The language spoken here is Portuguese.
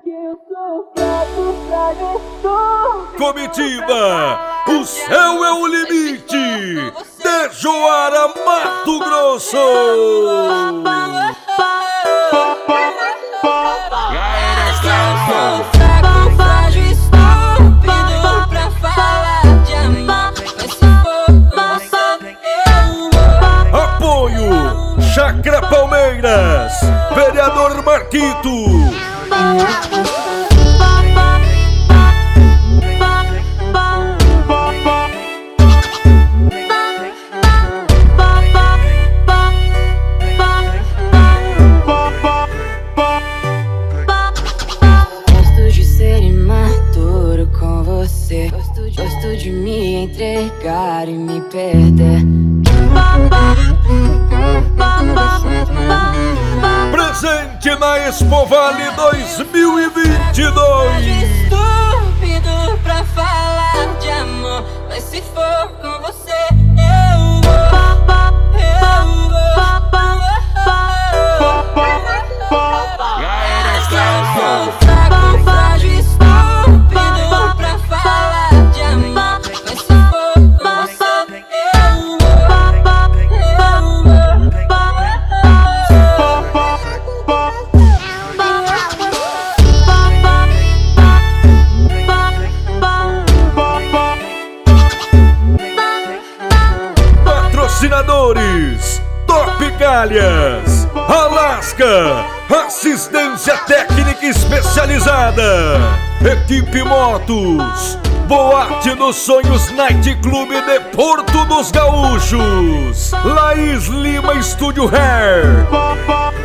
Comitiva, o céu é o limite. De Joara, Mato Grosso. Apoio Chacra Palmeiras, vereador Marquito. Gosto de ser imaturo com você. Gosto de me entregar e me perder. Presente na Expo Vale 2022. Estúpido pra falar de amor, mas se for com você eu vou. Fraco, frágil, estúpido pra falar de amor, mas se for com você eu Patrocinadores: Top Calhas, Alaska, assistência técnica especializada, Equipe Motos, Boate dos Sonhos Night Club de Porto dos Gaúchos, Laís Lima Studio Hair.